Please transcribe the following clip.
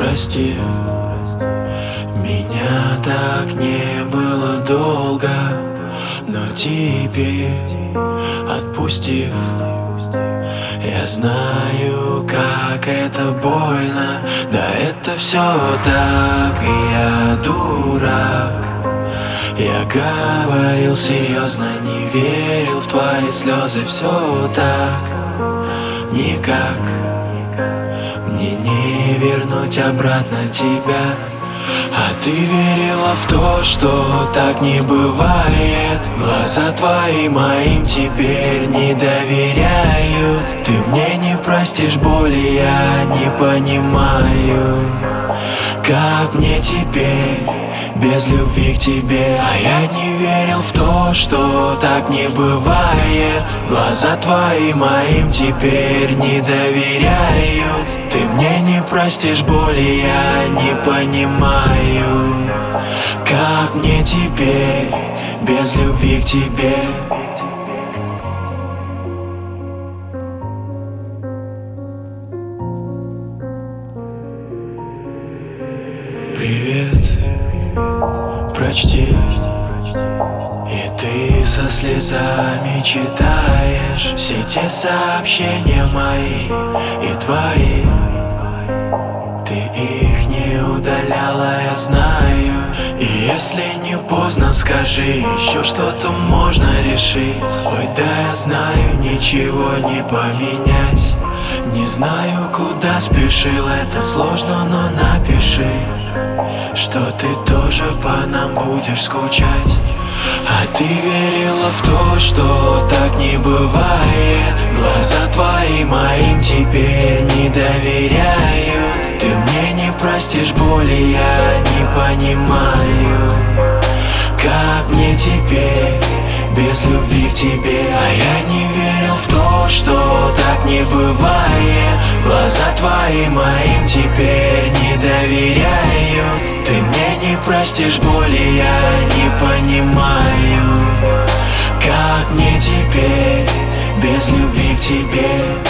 прости, меня так не было долго, но теперь, отпустив, я знаю, как это больно. Да это все так, и я дурак. Я говорил серьезно, не верил в твои слезы. Все так, никак мне не вернуть обратно тебя. А ты верила в то, что так не бывает. Глаза твои моим теперь не доверяют. Ты мне не простишь боли, я не понимаю, как мне теперь без любви к тебе. А я не верил в то, что так не бывает. Глаза твои моим теперь не доверяют. Ты мне не простишь боли, я не понимаю, как мне теперь без любви к тебе. Привет, прочти, и ты со слезами читаешь все те сообщения мои и твои. Ты их не удаляла, я знаю. И если не поздно, скажи, еще что-то можно решить. Ой, да я знаю, ничего не поменять. Не знаю, куда спешил, это сложно, но напиши, что ты тоже по нам будешь скучать. А ты верила в то, что так не бывает. Глаза твои моим теперь не доверяют. Ты мне не простишь боли, я не понимаю, как мне теперь без любви к тебе. А я не верил в то, что так не бывает. Глаза твои моим теперь не доверяют. Ты мне не простишь боли, я не понимаю, как мне теперь без любви к тебе.